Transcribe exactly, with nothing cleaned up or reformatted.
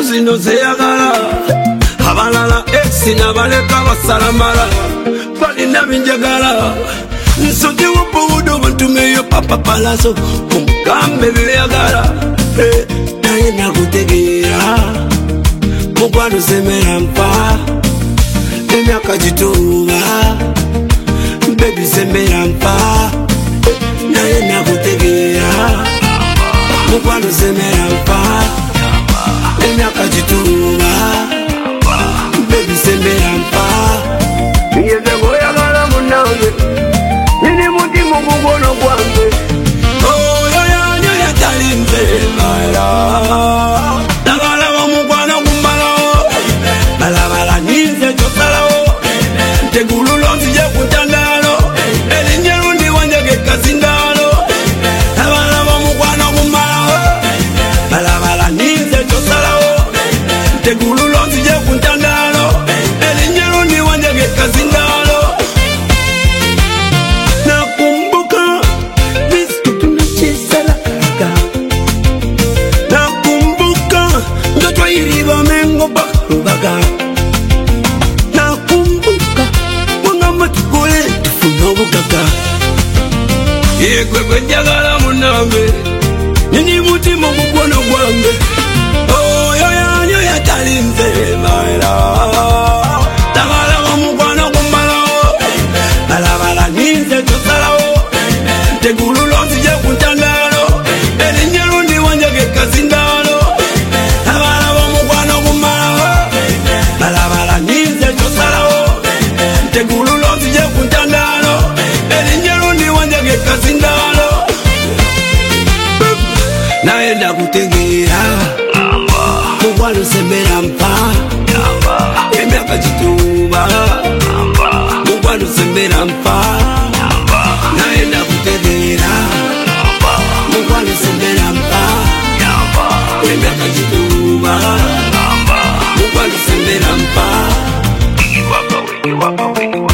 zino zeyagala abalala exi nabaleka basalamala balina binjagala nsoti wubuudo bantumeyo papa palazo kumugambe beyagala naye nakutegeera mukwano semera mpa emyaka gituuba bebi semera mpa naye nakutegeera mukwano semera mpa emyaka gituuba bebi semera mpa yeze goyagala munange nini mutima gugono gwange oyo yanyo yatalinze mala dagala bamukwano kumbalawo balabala ninze kyosalawo tegululo nzije kuntandalo elinyerundi wanjage kasindalo abala bamukwano kumbalawo balabala ninze kyosalawo tegululo nzije kuntandalo elinyerundi wanjage kasindalo nakumbuka vitu tunachezalaga nakumbuka ndoto iliva mengo bakubaga nakumbuka mwangama tukole tufuna obugaga yegwegwe njagala munange nini mutima mukwano gwange oyo yanyo yatalinze maera tagala bamukwano kumbalawo balabala ninze kyosalawo tegululo nzije kuntandalo elinyerundi wanjage kasindalo abala bamukwano kumbalawo balabala ninze kyosalawo tegululo nzije kuntandalo elinyerundi wanjage kasindalo naye ndakutegeera mukwano semera mpa emyaka gituuba mukwano semera mpa naye ndakutegeera mukwano semera mpa emyaka gituuba mukwano semera mpa